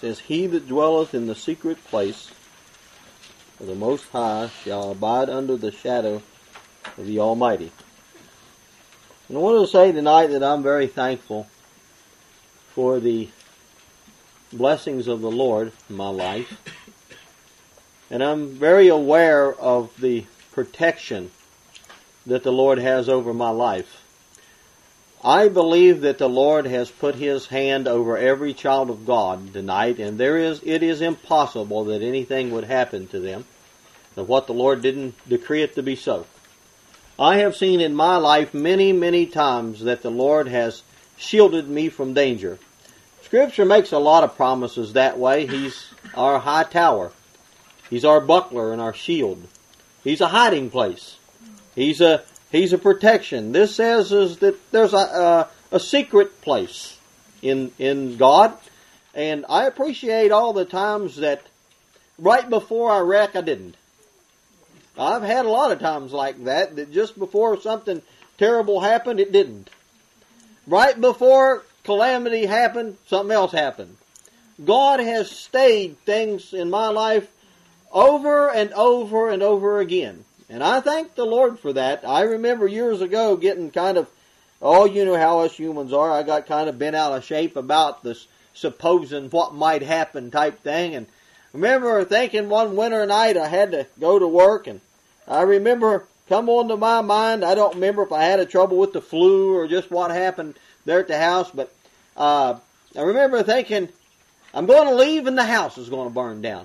says, "He that dwelleth in the secret place of the Most High shall abide under the shadow of the Almighty." And I want to say tonight that I'm very thankful for the blessings of the Lord in my life. And I'm very aware of the protection that the Lord has over my life. I believe that the Lord has put His hand over every child of God tonight, and it is impossible that anything would happen to them, and what the Lord didn't decree it to be so. I have seen in my life many, many times that the Lord has shielded me from danger. Scripture makes a lot of promises that way. He's our high tower. He's our buckler and our shield. He's a hiding place. He's a protection. This says is that there's a secret place in God. And I appreciate all the times that right before I wreck, I didn't. I've had a lot of times like that just before something terrible happened, it didn't. Right before calamity happened, something else happened. God has stayed things in my life over and over and over again. And I thank the Lord for that. I remember years ago getting kind of, you know how us humans are. I got kind of bent out of shape about this supposing what might happen type thing. And I remember thinking one winter night I had to go to work, and I remember come onto my mind, I don't remember if I had a trouble with the flu or just what happened there at the house, but I remember thinking, I'm going to leave and the house is going to burn down.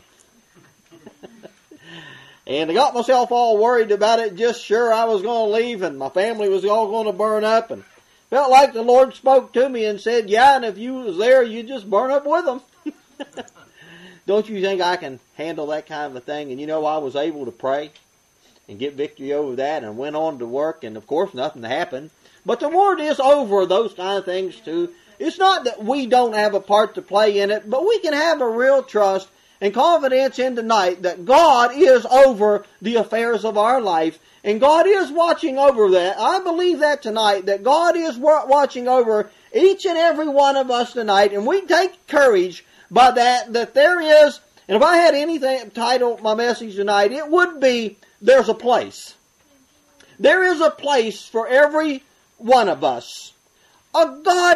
And I got myself all worried about it, just sure I was going to leave and my family was all going to burn up, and felt like the Lord spoke to me and said, yeah, and if you was there, you'd just burn up with them. Don't you think I can handle that kind of a thing? And I was able to pray and get victory over that, and went on to work, and of course nothing happened. But the Lord is over those kind of things too. It's not that we don't have a part to play in it, but we can have a real trust and confidence in tonight that God is over the affairs of our life, and God is watching over that. I believe that tonight, that God is watching over each and every one of us tonight, and we take courage by that there is, and if I had anything titled my message tonight, it would be, there's a place. There is a place for every one of us. A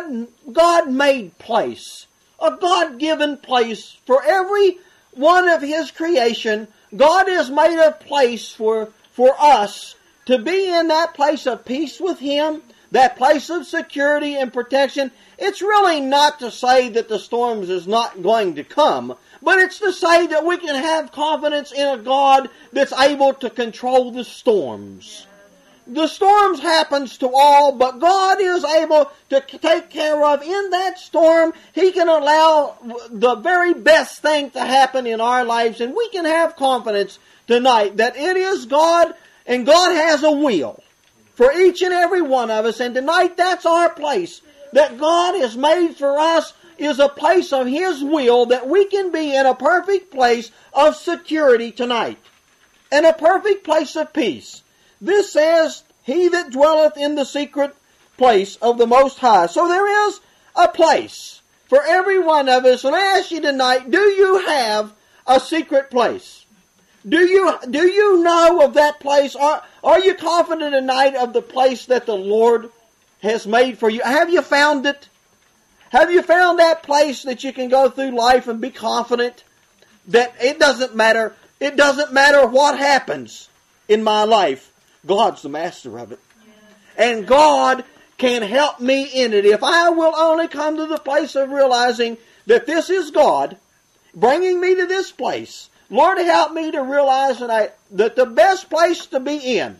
God-made place. A God-given place for every one of His creation. God has made a place for us to be in that place of peace with Him, that place of security and protection. It's really not to say that the storms is not going to come, but it's to say that we can have confidence in a God that's able to control the storms. The storms happens to all, but God is able to take care of in that storm. He can allow the very best thing to happen in our lives, and we can have confidence tonight that it is God, and God has a will for each and every one of us. And tonight, that's our place that God has made for us, is a place of His will, that we can be in a perfect place of security tonight, and a perfect place of peace. This says, he that dwelleth in the secret place of the Most High. So there is a place for every one of us. And I ask you tonight, do you have a secret place? Do you know of that place? Are you confident tonight of the place that the Lord has made for you? Have you found it? Have you found that place that you can go through life and be confident that it doesn't matter? It doesn't matter what happens in my life. God's the master of it. And God can help me in it. If I will only come to the place of realizing that this is God bringing me to this place. Lord, help me to realize that the best place to be in,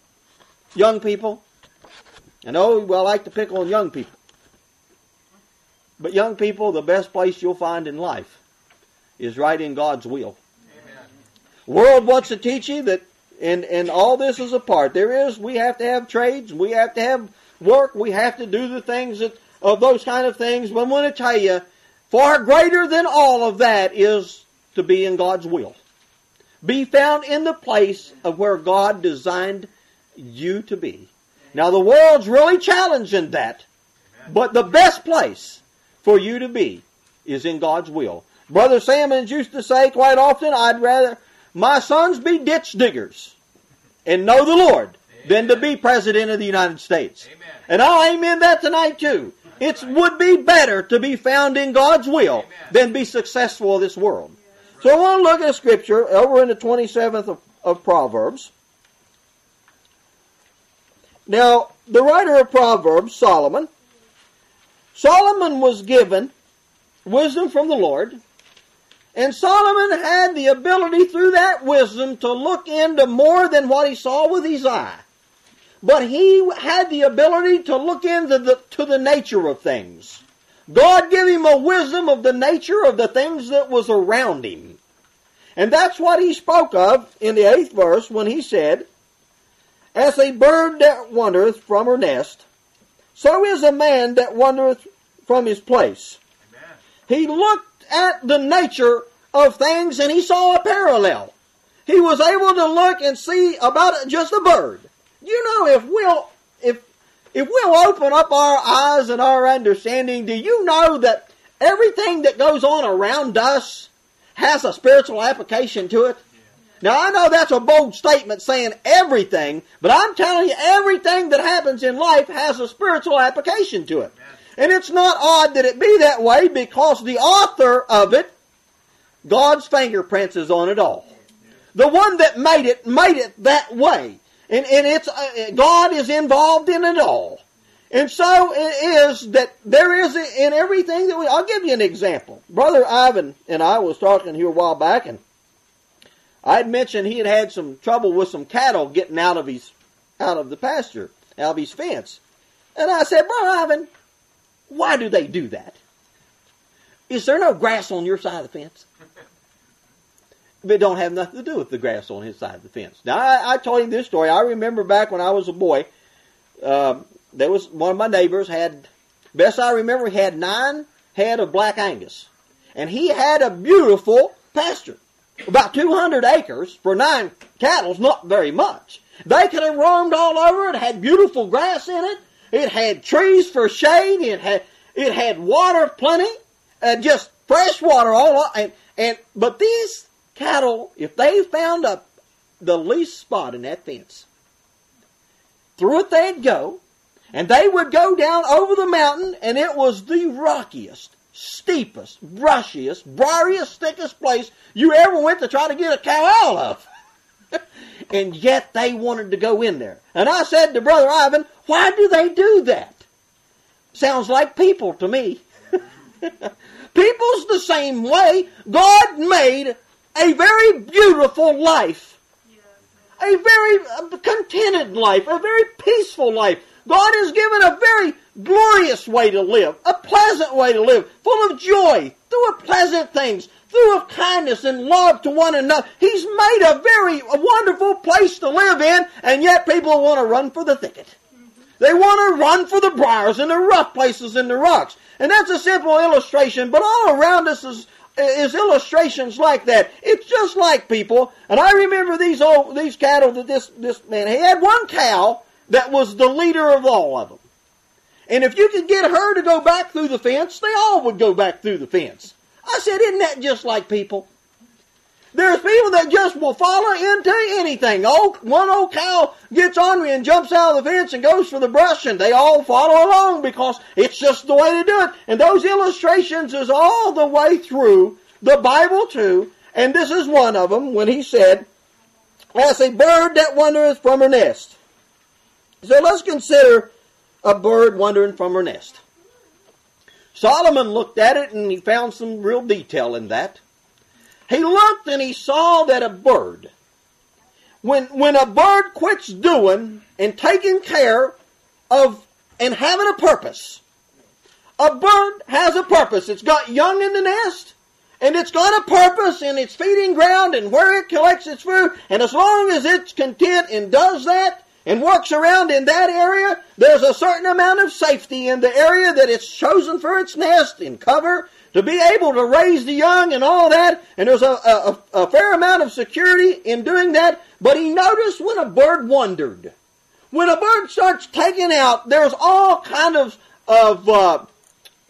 young people, I know I like to pick on young people, but young people, the best place you'll find in life is right in God's will. Amen. The world wants to teach you that, and all this is a part. We have to have trades, we have to have work, we have to do the things of those kind of things. But I'm going to tell you, far greater than all of that is to be in God's will. Be found in the place of where God designed you to be. Now the world's really challenging that, but the best place for you to be is in God's will. Brother Sammons used to say quite often, I'd rather my sons be ditch diggers and know the Lord than to be President of the United States. Amen. And I'll amen that tonight too. It would be better to be found in God's will than be successful in this world. So I want to look at Scripture over in the 27th of Proverbs. Now, the writer of Proverbs, Solomon was given wisdom from the Lord, and Solomon had the ability through that wisdom to look into more than what he saw with his eye. But he had the ability to look into the nature of things. God gave him a wisdom of the nature of the things that was around him. And that's what he spoke of in the 8th verse when he said, as a bird that wandereth from her nest, so is a man that wandereth from his place. Amen. He looked at the nature of things and he saw a parallel. He was able to look and see about just a bird. You know, if we'll open up our eyes and our understanding, do you know that everything that goes on around us has a spiritual application to it? Now, I know that's a bold statement saying everything, but I'm telling you, everything that happens in life has a spiritual application to it. And it's not odd that it be that way because the author of it, God's fingerprints is on it all. The one that made it that way. And it's God is involved in it all. And so it is that there is in everything that I'll give you an example. Brother Ivan and I was talking here a while back, and I had mentioned he had some trouble with some cattle getting out of the pasture, out of his fence. And I said, Brother Ivan, why do they do that? Is there no grass on your side of the fence? But it don't have nothing to do with the grass on his side of the fence. Now, I told him this story. I remember back when I was a boy, there was one of my neighbors best I remember, he had 9 head of black Angus. And he had a beautiful pasture. About 200 acres for 9 cattle, not very much. They could have roamed all over it, had beautiful grass in it. It had trees for shade. It had water plenty, just fresh water all. But these cattle, if they found the least spot in that fence, through it they'd go, and they would go down over the mountain, and it was the rockiest, steepest, brushiest, briariest, thickest place you ever went to try to get a cow out of. And yet they wanted to go in there. And I said to Brother Ivan, why do they do that? Sounds like people to me. People's the same way. God made a very beautiful life. A very contented life. A very peaceful life. God has given a very glorious way to live. A pleasant way to live. Full of joy. Full of pleasant things. Full of kindness and love to one another. He's made a very wonderful place to live in, and yet people want to run for the thicket. They want to run for the briars and the rough places and the rocks. And that's a simple illustration, but all around us is illustrations like that. It's just like people. And I remember these cattle that this man, he had one cow that was the leader of all of them. And if you could get her to go back through the fence, they all would go back through the fence. I said, isn't that just like people? There's people that just will follow into anything. One old cow gets on me and jumps out of the fence and goes for the brush, and they all follow along because it's just the way to do it. And those illustrations is all the way through the Bible too. And this is one of them when he said, as a bird that wandereth from her nest. So let's consider a bird wandering from her nest. Solomon looked at it and he found some real detail in that. He looked and he saw that a bird, when a bird quits doing and taking care of and having a purpose, a bird has a purpose. It's got young in the nest, and it's got a purpose in its feeding ground and where it collects its food. And as long as it's content and does that and works around in that area, there's a certain amount of safety in the area that it's chosen for its nest and cover to be able to raise the young and all that. And there's a fair amount of security in doing that. But he noticed when a bird wandered. When a bird starts taking out, there's all kind of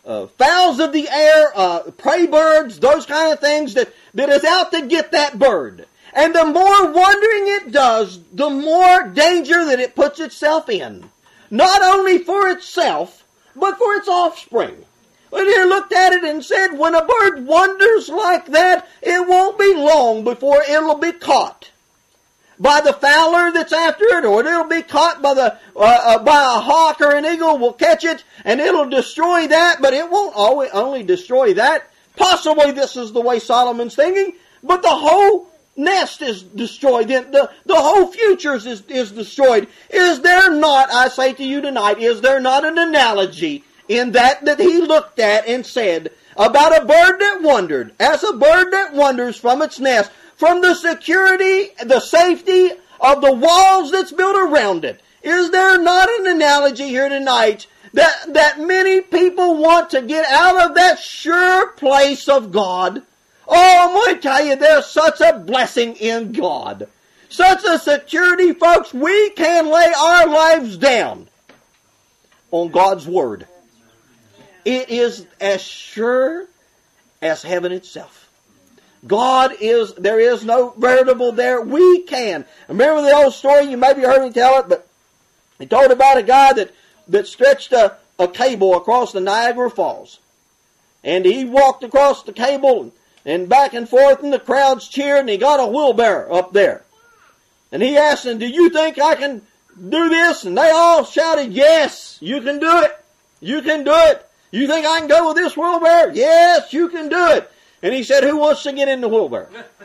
fowls of the air, prey birds, those kind of things that is out to get that bird. And the more wandering it does, the more danger that it puts itself in. Not only for itself, but for its offspring. But here looked at it and said, when a bird wanders like that, it won't be long before it'll be caught by the fowler that's after it, or it'll be caught by by a hawk or an eagle will catch it, and it'll destroy that, but it won't only destroy that. Possibly this is the way Solomon's thinking, but the whole nest is destroyed. The whole future is destroyed. Is there not, I say to you tonight, is there not an analogy in that he looked at and said about a bird that wandered, as a bird that wanders from its nest, from the security, the safety of the walls that's built around it? Is there not an analogy here tonight that many people want to get out of that sure place of God? Oh, I'm going to tell you, there's such a blessing in God. Such a security, folks. We can lay our lives down on God's Word. It is as sure as heaven itself. God is, there is no variable there. We can. Remember the old story? You maybe heard me tell it, but he told about a guy that stretched a cable across the Niagara Falls. And he walked across the cable and back and forth, and the crowds cheered, and he got a wheelbarrow up there. And he asked them, do you think I can do this? And they all shouted, yes, you can do it. You can do it. You think I can go with this wheelbarrow? Yes, you can do it. And he said, who wants to get in the wheelbarrow?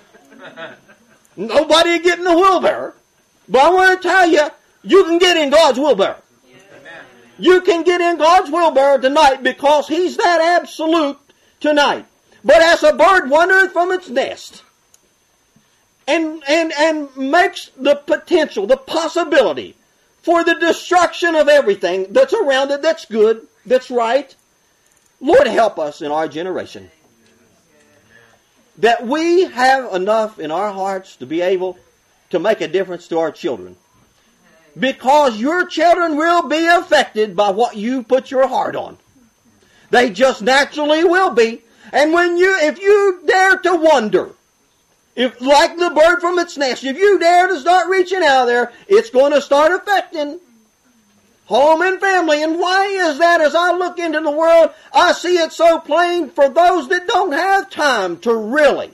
Nobody would get in the wheelbarrow. But I want to tell you, you can get in God's wheelbarrow. You can get in God's wheelbarrow tonight because He's that absolute tonight. But as a bird wandereth from its nest and makes the potential, the possibility for the destruction of everything that's around it, that's good, that's right. Lord, help us in our generation that we have enough in our hearts to be able to make a difference to our children. Because your children will be affected by what you put your heart on. They just naturally will be. And if you dare to wander, if like the bird from its nest, if you dare to start reaching out there, it's going to start affecting home and family. And why is that? As I look into the world, I see it so plain for those that don't have time to really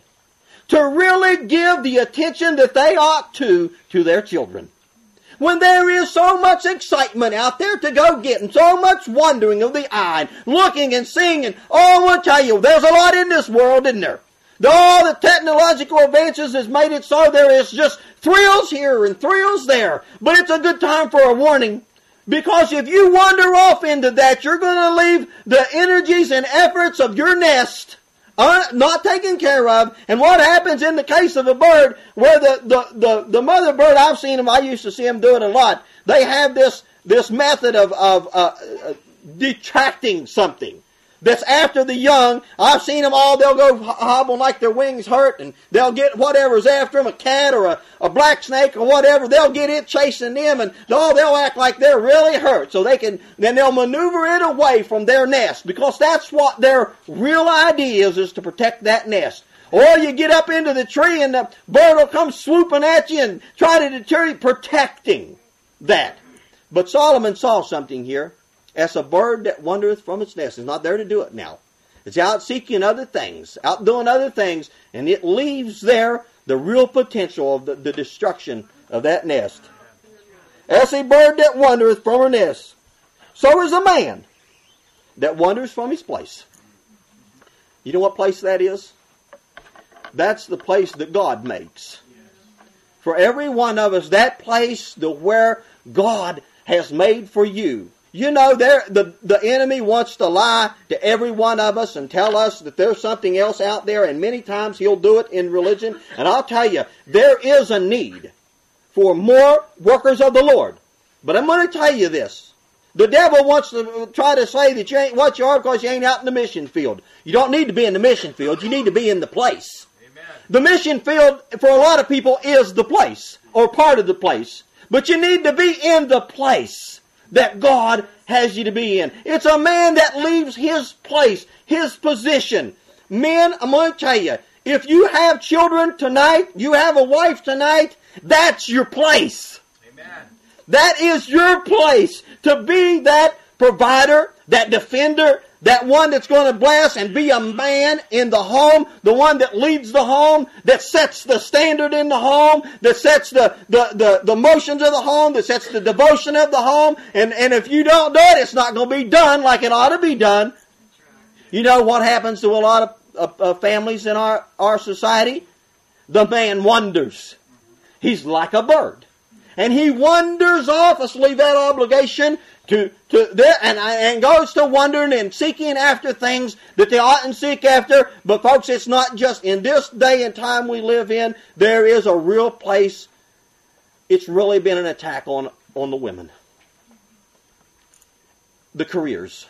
give the attention that they ought to their children. When there is so much excitement out there to go get, and so much wandering of the eye, looking and seeing, and I want to tell you, there's a lot in this world, isn't there? All the technological advances has made it so there is just thrills here and thrills there. But it's a good time for a warning. Because if you wander off into that, you're going to leave the energies and efforts of your nest not taken care of. And what happens in the case of a bird, where the mother bird, I've seen them, I used to see them do it a lot. They have this method of detracting something that's after the young. I've seen them all, they'll go hobble like their wings hurt, and they'll get whatever's after them, a cat or a black snake or whatever, they'll get it chasing them, and they'll act like they're really hurt, so then they'll maneuver it away from their nest, because that's what their real idea is to protect that nest. Or you get up into the tree and the bird will come swooping at you and try to deter you, protecting that. But Solomon saw something here. As a bird that wandereth from its nest. It's not there to do it now. It's out seeking other things, out doing other things, and it leaves there the real potential of the destruction of that nest. As a bird that wandereth from her nest, so is a man that wanders from his place. You know what place that is? That's the place that God makes. For every one of us, that place where God has made for you. You know, the enemy wants to lie to every one of us and tell us that there's something else out there, and many times he'll do it in religion. And I'll tell you, there is a need for more workers of the Lord. But I'm going to tell you this. The devil wants to try to say that you ain't what you are because you ain't out in the mission field. You don't need to be in the mission field. You need to be in the place. Amen. The mission field, for a lot of people, is the place, or part of the place. But you need to be in the place. that God has you to be in. It's a man that leaves his place, his position. Men, I'm going to tell you, if you have children tonight, you have a wife tonight, that's your place. Amen. That is your place, to be that provider, that defender, that one that's going to bless and be a man in the home, the one that leads the home, that sets the standard in the home, that sets the motions of the home, that sets the devotion of the home. And if you don't do it, it's not going to be done like it ought to be done. You know what happens to a lot of families in our society? The man wanders. He's like a bird. And he wanders off, let's leave that obligation to there, and goes to wandering and seeking after things that they oughtn't seek after. But folks, it's not just in this day and time we live in. There is a real place. It's really been an attack on the women. The careers.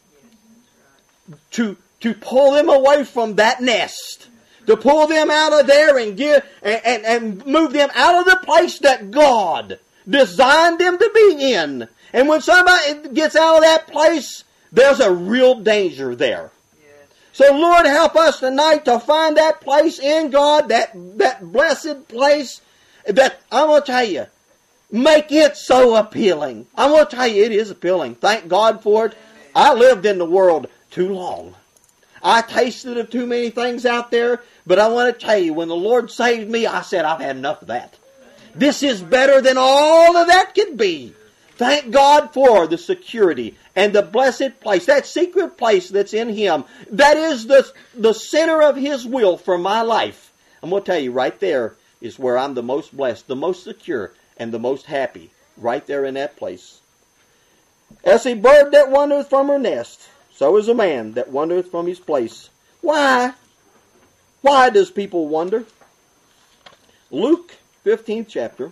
To pull them away from that nest. To pull them out of there and move them out of the place that God designed them to be in. And when somebody gets out of that place, there's a real danger there. Yes. So Lord, help us tonight to find that place in God, that blessed place, that I'm going to tell you, make it so appealing. I'm going to tell you, it is appealing. Thank God for it. I lived in the world too long. I tasted of too many things out there, but I want to tell you, when the Lord saved me, I said, I've had enough of that. This is better than all of that could be. Thank God for the security and the blessed place, that secret place that's in Him. That is the center of His will for my life. I'm going to tell you, right there is where I'm the most blessed, the most secure, and the most happy. Right there in that place. As a bird that wandereth from her nest, so is a man that wandereth from his place. Why? Why does people wonder? Luke 15th chapter.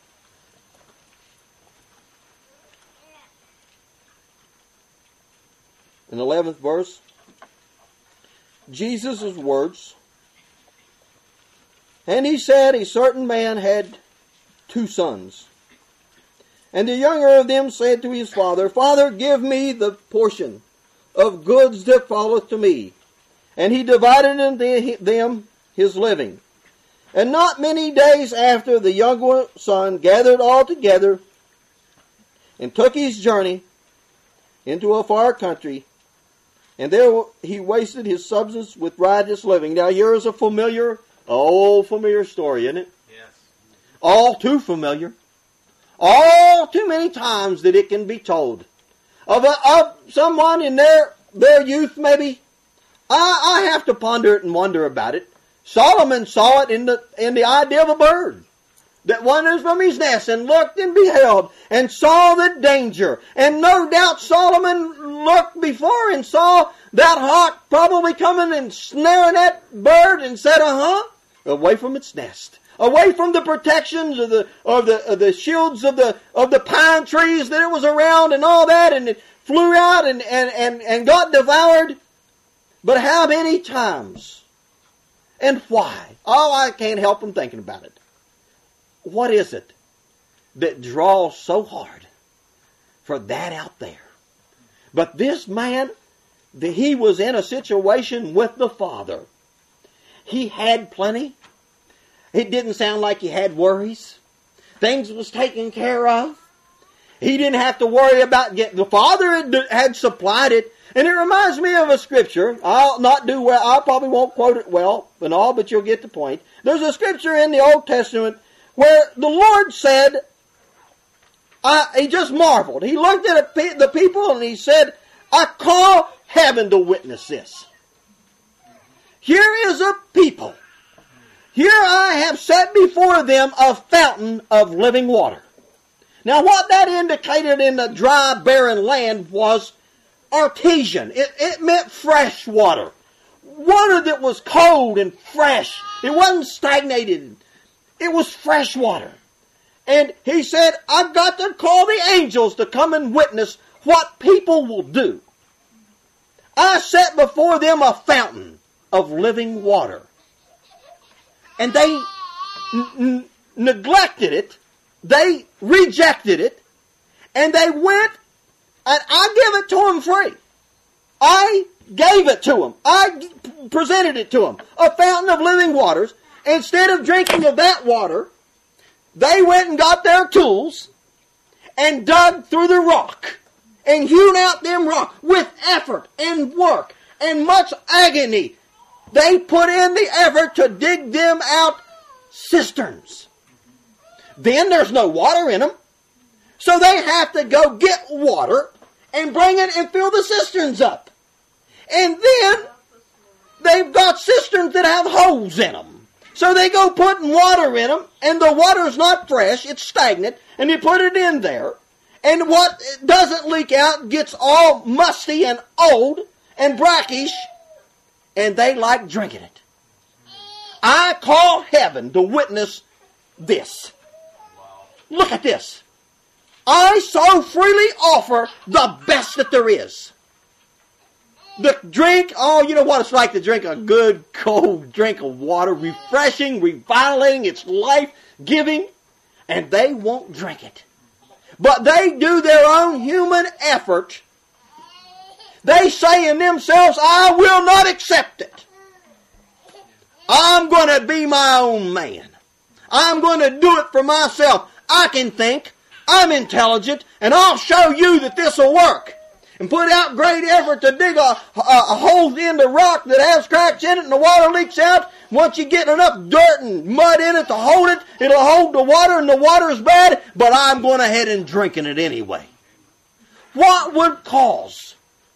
In the 11th verse, Jesus' words. And he said, a certain man had 2 sons. And the younger of them said to his father, Father, give me the portion of goods that falleth to me. And he divided unto them his living. And not many days after, the younger son gathered all together and took his journey into a far country. And there he wasted his substance with riotous living. Now here is a old familiar story, isn't it? Yes. All too familiar. All too many times that it can be told. Of someone in their youth maybe. I have to ponder it and wonder about it. Solomon saw it in the idea of a bird that wanders from his nest, and looked and beheld and saw the danger. And no doubt Solomon looked before and saw that hawk probably coming and snaring that bird and said, away from its nest, away from the protections of the shields of the pine trees that it was around and all that, and it flew out and got devoured. But how many times and why? Oh, I can't help from thinking about it. What is it that draws so hard for that out there? But this man, he was in a situation with the Father. He had plenty. It didn't sound like he had worries. Things was taken care of. He didn't have to worry about getting. The Father had supplied it. And it reminds me of a scripture. I'll not do well. I probably won't quote it well and all, but you'll get the point. There's a scripture in the Old Testament where the Lord said, he just marveled. He looked at the people and he said, I call heaven to witness this. Here is a people. Here I have set before them a fountain of living water. Now what that indicated in the dry, barren land was artesian. It meant fresh water. Water that was cold and fresh. It wasn't stagnated. It was fresh water. And he said, I've got to call the angels to come and witness what people will do. I set before them a fountain of living water. And they neglected it. They rejected it. And they went And I give it to them free. I gave it to them. I presented it to them. A fountain of living waters. Instead of drinking of that water, they went and got their tools and dug through the rock and hewn out them rock with effort and work and much agony. They put in the effort to dig them out cisterns. Then there's no water in them. So they have to go get water and bring it and fill the cisterns up. And then they've got cisterns that have holes in them. So they go putting water in them, and the water's not fresh, it's stagnant, and you put it in there. And what doesn't leak out gets all musty and old and brackish, and they like drinking it. I call heaven to witness this. Look at this. I so freely offer the best that there is. The drink, oh, you know what it's like to drink a good cold drink of water, refreshing, revitalating, it's life-giving, and they won't drink it. But they do their own human effort. They say in themselves, I will not accept it. I'm going to be my own man. I'm going to do it for myself. I can think, I'm intelligent, and I'll show you that this will work. And put out great effort to dig a hole in the rock that has cracks in it and the water leaks out. Once you get enough dirt and mud in it to hold it, it'll hold the water and the water is bad, but I'm going ahead and drinking it anyway. What would cause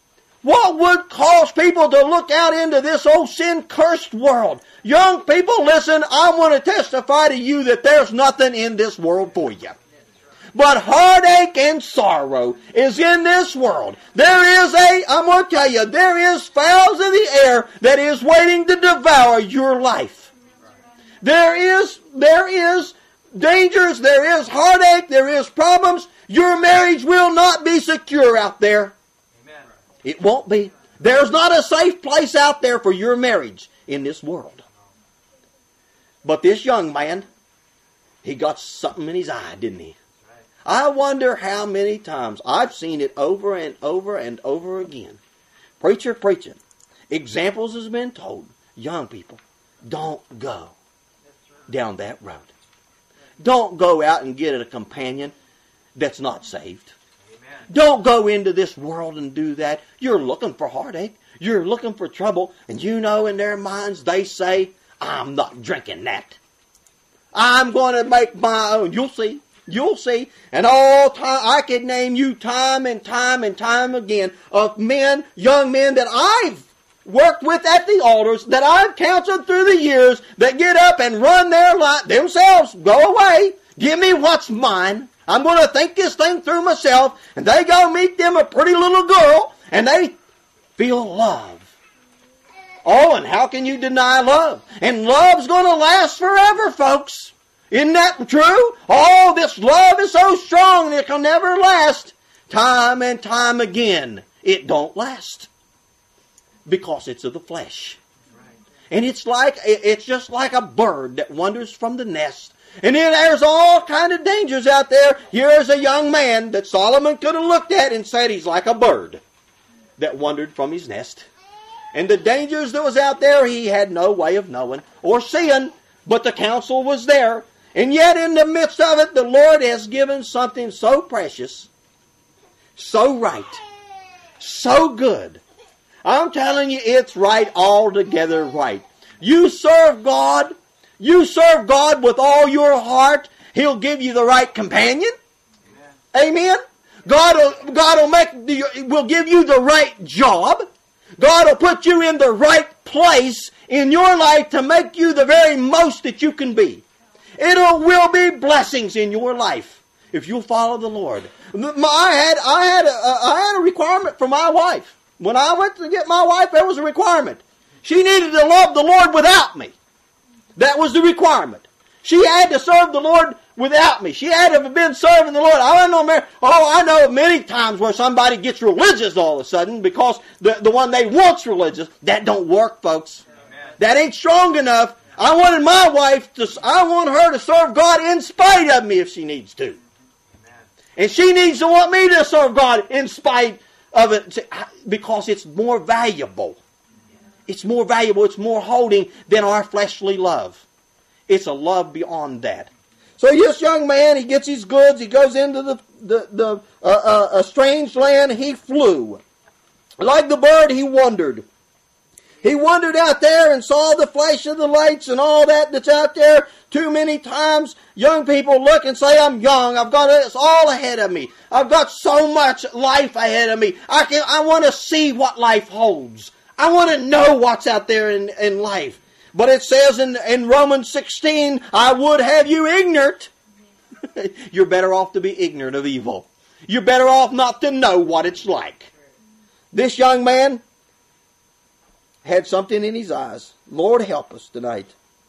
people to look out into this old sin-cursed world? Young people, listen, I want to testify to you that there's nothing in this world for you. But heartache and sorrow is in this world. I'm going to tell you, there is fowls in the air that is waiting to devour your life. There is dangers, there is heartache, there is problems. Your marriage will not be secure out there. Amen. It won't be. There's not a safe place out there for your marriage in this world. But this young man, he got something in his eye, didn't he? I wonder how many times I've seen it over and over and over again. Preacher preaching. Examples has been told. Young people, don't go down that road. Don't go out and get a companion that's not saved. Amen. Don't go into this world and do that. You're looking for heartache. You're looking for trouble. And you know in their minds they say, I'm not drinking that. I'm going to make my own. You'll see. You'll see. And all time, I could name you time and time and time again of men, young men that I've worked with at the altars, that I've counseled through the years, that get up and run their life themselves. Go away. Give me what's mine. I'm going to think this thing through myself. And they go meet them a pretty little girl, and they feel love. Oh, and how can you deny love? And love's going to last forever, folks. Isn't that true? Oh, this love is so strong it can never last. Time and time again, it don't last. Because it's of the flesh. And it's just like a bird that wanders from the nest. And then there's all kind of dangers out there. Here's a young man that Solomon could have looked at and said he's like a bird that wandered from his nest. And the dangers that was out there, he had no way of knowing or seeing, but the counsel was there. And yet in the midst of it, the Lord has given something so precious, so right, so good. I'm telling you, it's right, altogether right. You serve God with all your heart, He'll give you the right companion. Amen. God will give you the right job. God will put you in the right place in your life to make you the very most that you can be. It will be blessings in your life if you'll follow the Lord. I had a requirement for my wife. When I went to get my wife, there was a requirement. She needed to love the Lord without me. That was the requirement. She had to serve the Lord without me. She had to have been serving the Lord. I know many times where somebody gets religious all of a sudden because the one they want's religious. That don't work, folks. Amen. That ain't strong enough. I want her to serve God in spite of me if she needs to. Amen. And she needs to want me to serve God in spite of it, because it's more valuable. It's more valuable, it's more holding than our fleshly love. It's a love beyond that. So this young man, he gets his goods, he goes into a strange land, he flew. Like the bird, he wandered. He wandered out there and saw the flash of the lights and all that that's out there. Too many times, young people look and say, I'm young, I've got it all ahead of me. I've got so much life ahead of me. I want to see what life holds. I want to know what's out there in life. But it says in Romans 16, I would have you ignorant. You're better off to be ignorant of evil. You're better off not to know what it's like. This young man had something in his eyes. Lord, help us tonight.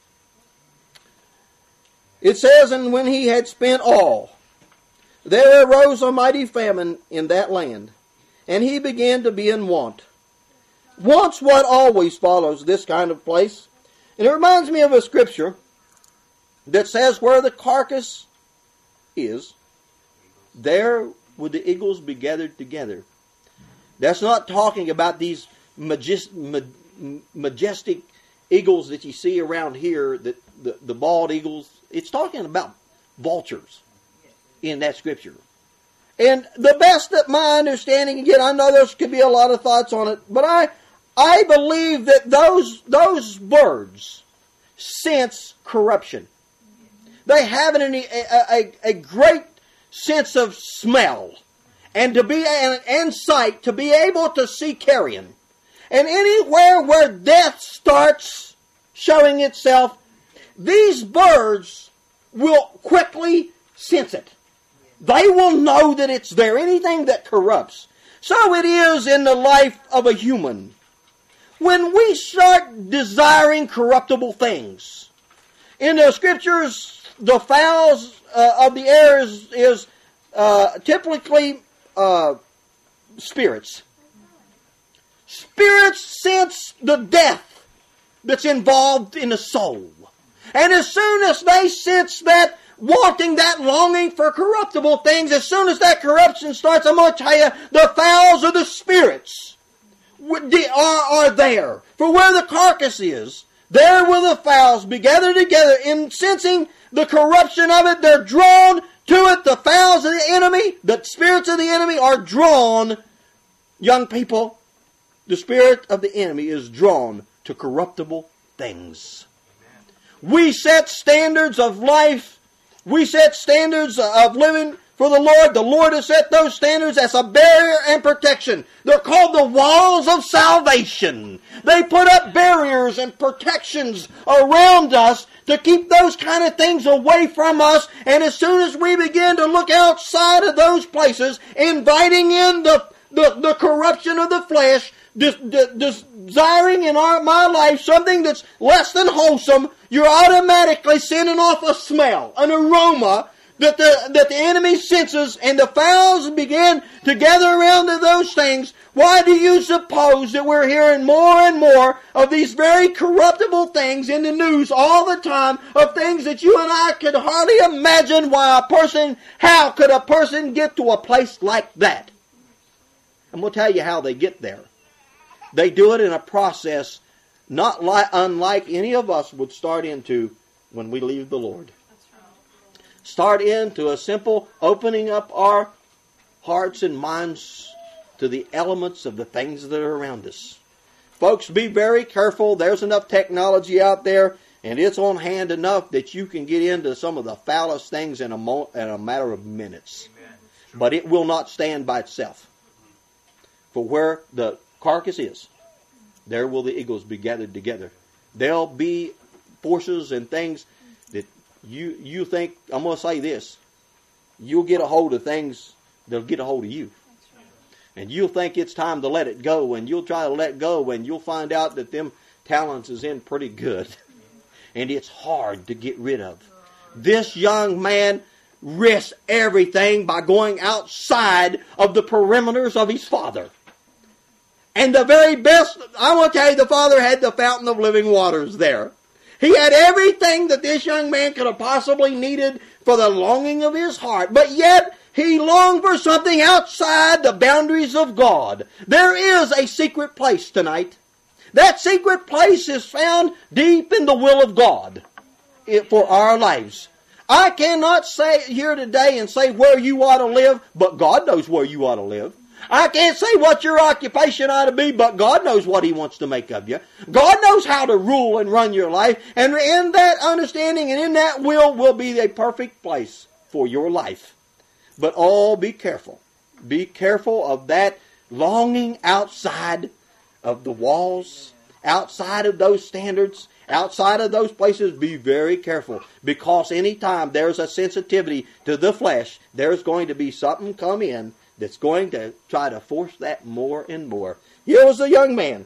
It says, and when he had spent all, there arose a mighty famine in that land, and he began to be in want. Want's what always follows this kind of place. And it reminds me of a scripture that says, where the carcass is, there would the eagles be gathered together. That's not talking about these majestic eagles that you see around here, the bald eagles. It's talking about vultures in that scripture. And the best that my understanding, again, I know there could be a lot of thoughts on it, but I believe that those birds sense corruption. They have a great sense of smell and sight, to be able to see carrion. And anywhere where death starts showing itself, these birds will quickly sense it. They will know that it's there. Anything that corrupts. So it is in the life of a human. When we start desiring corruptible things, in the scriptures, the fowls of the air is typically spirits. Spirits sense the death that's involved in the soul. And as soon as they sense that wanting, that longing for corruptible things, as soon as that corruption starts, I'm going to tell you, the fowls of the spirits are there. For where the carcass is, there will the fowls be gathered together. In sensing the corruption of it, they're drawn to it. The fowls of the enemy, the spirits of the enemy are drawn. Young people, the spirit of the enemy is drawn to corruptible things. We set standards of life. We set standards of living for the Lord. The Lord has set those standards as a barrier and protection. They're called the walls of salvation. They put up barriers and protections around us to keep those kind of things away from us. And as soon as we begin to look outside of those places, inviting in the corruption of the flesh, desiring in my life something that's less than wholesome, you're automatically sending off a smell, an aroma that the enemy senses, and the fowls begin to gather around to those things. Why do you suppose that we're hearing more and more of these very corruptible things in the news all the time, of things that you and I could hardly imagine how could a person get to a place like that? And we'll tell you how they get there. They do it in a process not unlike any of us would start into when we leave the Lord. Start into a simple opening up our hearts and minds to the elements of the things that are around us. Folks, be very careful. There's enough technology out there, and it's on hand enough that you can get into some of the foulest things in a matter of minutes. But it will not stand by itself. For where the carcass is, there will the eagles be gathered together. There'll be forces and things that you think, I'm going to say this, you'll get a hold of things, they'll get a hold of you. And you'll think it's time to let it go, and you'll try to let go, and you'll find out that them talents is in pretty good. And it's hard to get rid of. This young man risked everything by going outside of the perimeters of his father. And the very best, I want to tell you, the father had the fountain of living waters there. He had everything that this young man could have possibly needed for the longing of his heart. But yet, He longed for something outside the boundaries of God. There is a secret place tonight. That secret place is found deep in the will of God for our lives. I cannot say here today and say where you ought to live, but God knows where you ought to live. I can't say what your occupation ought to be, but God knows what He wants to make of you. God knows how to rule and run your life, and in that understanding and in that will be a perfect place for your life. But be careful. Be careful of that longing outside of the walls, outside of those standards, outside of those places. Be very careful, because anytime there's a sensitivity to the flesh, there's going to be something come in that's going to try to force that more and more. Here was a young man.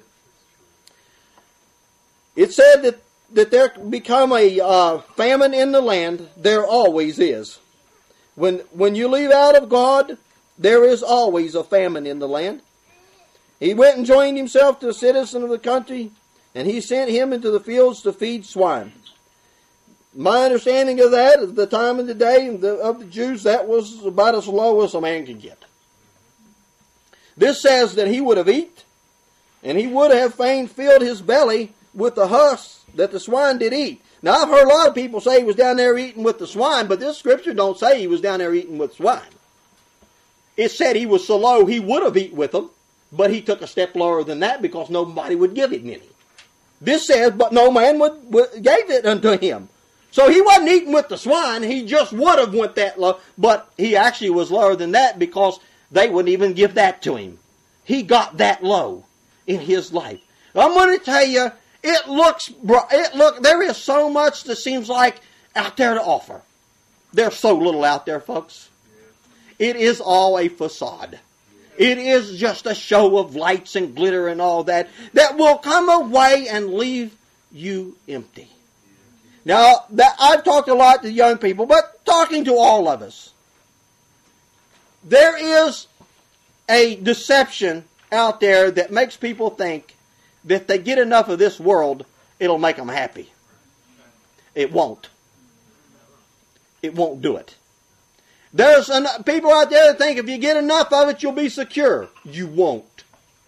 It said that there become a famine in the land. There always is. When you leave out of God, there is always a famine in the land. He went and joined himself to a citizen of the country, and he sent him into the fields to feed swine. My understanding of that, at the time of the day of the Jews, that was about as low as a man could get. This says that he would have eaten, and he would have fain filled his belly with the husks that the swine did eat. Now, I've heard a lot of people say he was down there eating with the swine, but this scripture don't say he was down there eating with swine. It said he was so low he would have eaten with them, but he took a step lower than that because nobody would give him any. This says, but no man gave it unto him. So he wasn't eating with the swine, he just would have went that low, but he actually was lower than that because they wouldn't even give that to him. He got that low in his life. I'm going to tell you, there is so much that seems like out there to offer. There's so little out there, folks. It is all a facade. It is just a show of lights and glitter and all that will come away and leave you empty. Now, I've talked a lot to young people, but talking to all of us, there is a deception out there that makes people think that if they get enough of this world, it'll make them happy. It won't. It won't do it. There's people out there that think if you get enough of it, you'll be secure. You won't.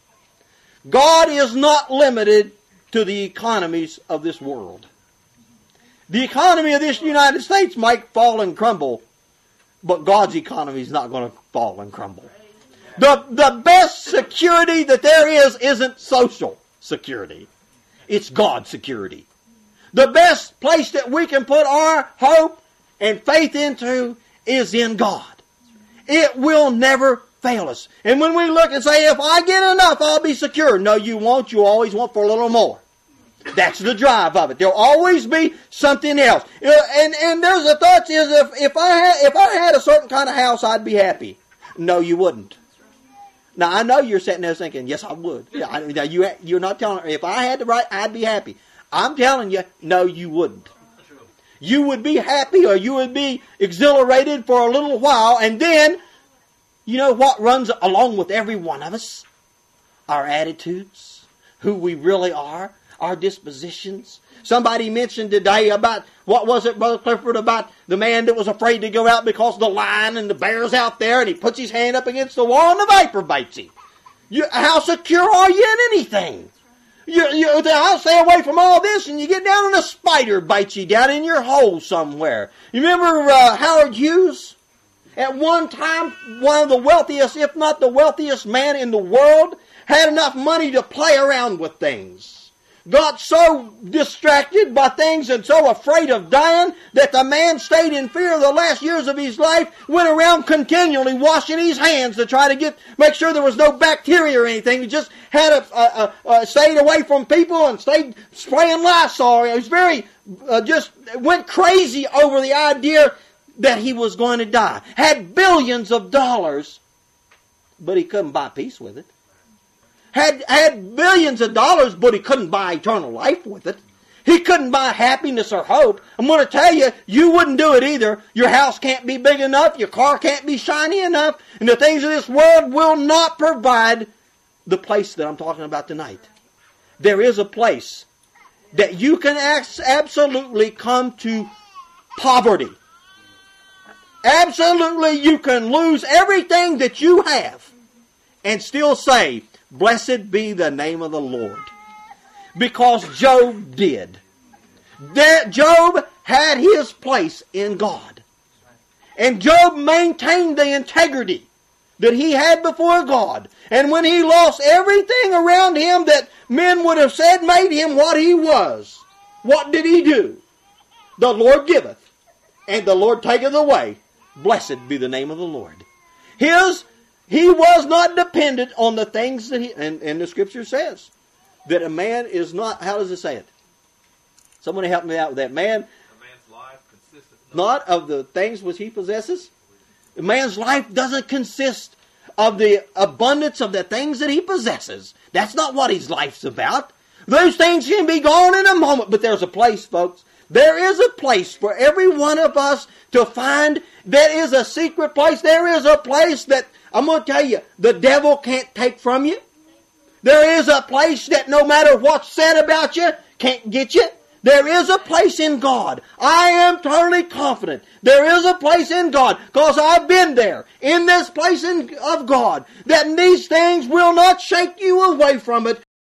God is not limited to the economies of this world. The economy of this United States might fall and crumble, but God's economy is not going to fall and crumble. The best security that there isn't social security. It's God's security. The best place that we can put our hope and faith into is in God. It will never fail us. And when we look and say, if I get enough, I'll be secure. No, you won't. You always want for a little more. That's the drive of it. There'll always be something else. And there's a thought is if I had a certain kind of house, I'd be happy. No, you wouldn't. Now, I know you're sitting there thinking, yes, I would. Now, you're not telling me, if I had the right, I'd be happy. I'm telling you, no, you wouldn't. You would be happy or you would be exhilarated for a little while, and then, you know what runs along with every one of us? Our attitudes, who we really are, our dispositions. Somebody mentioned today about, what was it, Brother Clifford, about the man that was afraid to go out because the lion and the bear's out there, and he puts his hand up against the wall and the viper bites him. How secure are you in anything? I'll stay away from all this, and you get down and a spider bites you down in your hole somewhere. You remember Howard Hughes? At one time, one of the wealthiest, if not the wealthiest man in the world, had enough money to play around with things. Got so distracted by things and so afraid of dying that the man stayed in fear the last years of his life, went around continually washing his hands to try to make sure there was no bacteria or anything. He just had stayed away from people and stayed spraying Lysol. He was just went crazy over the idea that he was going to die. Had billions of dollars, but he couldn't buy peace with it. Had billions of dollars, but he couldn't buy eternal life with it. He couldn't buy happiness or hope. I'm going to tell you, you wouldn't do it either. Your house can't be big enough. Your car can't be shiny enough. And the things of this world will not provide the place that I'm talking about tonight. There is a place that you can absolutely come to poverty. Absolutely, you can lose everything that you have and still say, blessed be the name of the Lord. Because Job did. That Job had his place in God. And Job maintained the integrity that he had before God. And when he lost everything around him that men would have said made him what he was, what did he do? The Lord giveth, and the Lord taketh away. Blessed be the name of the Lord. He was not dependent on the things that and the Scripture says that a man is not, how does it say it? Somebody help me out with that. Man, a man's life consisteth not of the things which he possesses. A man's life doesn't consist of the abundance of the things that he possesses. That's not what his life's about. Those things can be gone in a moment, but there's a place, folks. There is a place for every one of us to find. There is a secret place. There is a place that, I'm going to tell you, the devil can't take from you. There is a place that no matter what's said about you, can't get you. There is a place in God. I am totally confident. There is a place in God, because I've been there, in this place of God, that these things will not shake you away from it,